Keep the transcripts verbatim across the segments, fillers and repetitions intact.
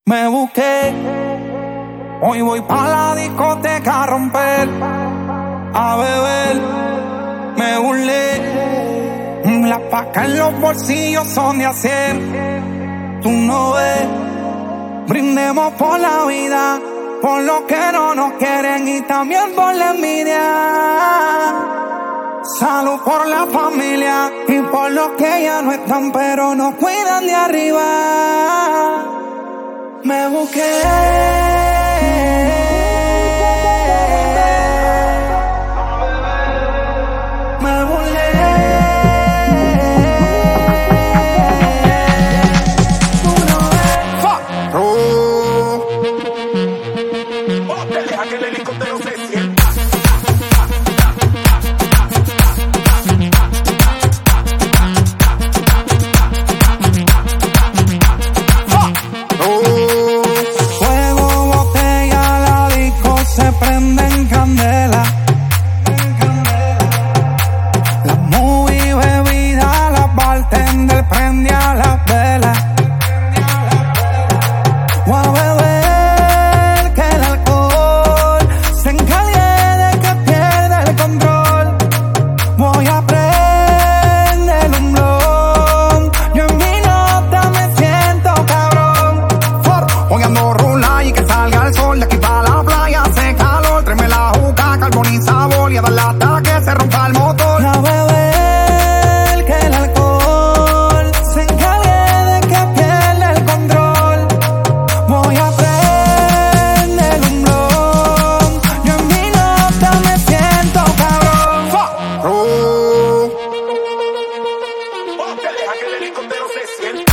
Me busqué, hoy voy pa' la discoteca a romper, a beber, me burlé. Las pacas en los bolsillos son de hacer, tú no ves. Brindemos por la vida, por los que no nos quieren y también por la envidia. Salud por la familia y por los que ya no están pero nos cuidan de arriba. Me busqué, me burlé. Uno es fuck. Oh. Oh, deja que el helicóptero se sienta. Prenden candela, la movie bebida, la bartender prende a las velas. Voy a beber que el alcohol se encargue de que pierda el control. Voy a prender un blon, yo en mi nota me siento cabrón. Hoy ando rula y que salga el sol de aquí para la playa. Y a darle hasta que se rompa el motor. A beber que el alcohol se encargue de que pierda el control. Voy a prender un blon, yo en mi nota me siento cabrón. Oh. Oh, que deja que el helicóptero se sienta.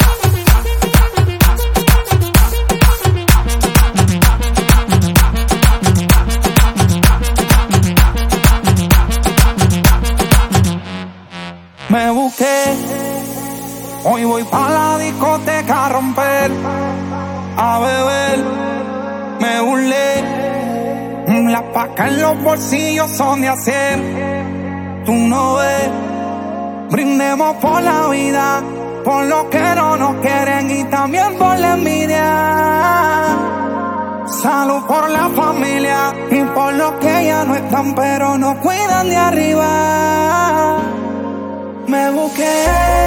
Me busqué, hoy voy pa' la discoteca a romper, a beber, me burlé. Las pacas en los bolsillos son de hacer, tú no ves. Brindemos por la vida, por los que no nos quieren y también por la envidia. Salud por la familia y por los que ya no están pero nos cuidan de arriba. Me busqué,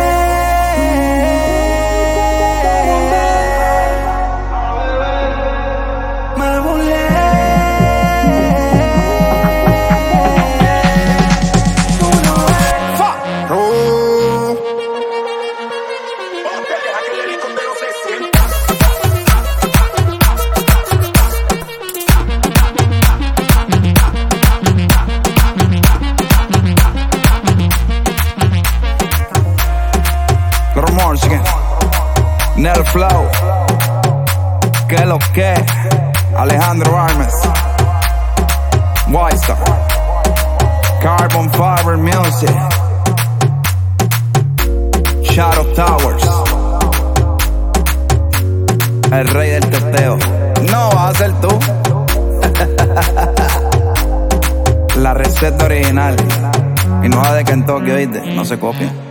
me burlé. Tú no ves. Fuck. Oh. Deja que el helicóptero se sienta. Nel Flow, que lo que, Alejandro Armes, White Star, Carbon Fiber Music, Shadow Towers, el rey del teteo. No vas a ser tú. La receta original y no va de Kentucky, ¿oíste? No se copia.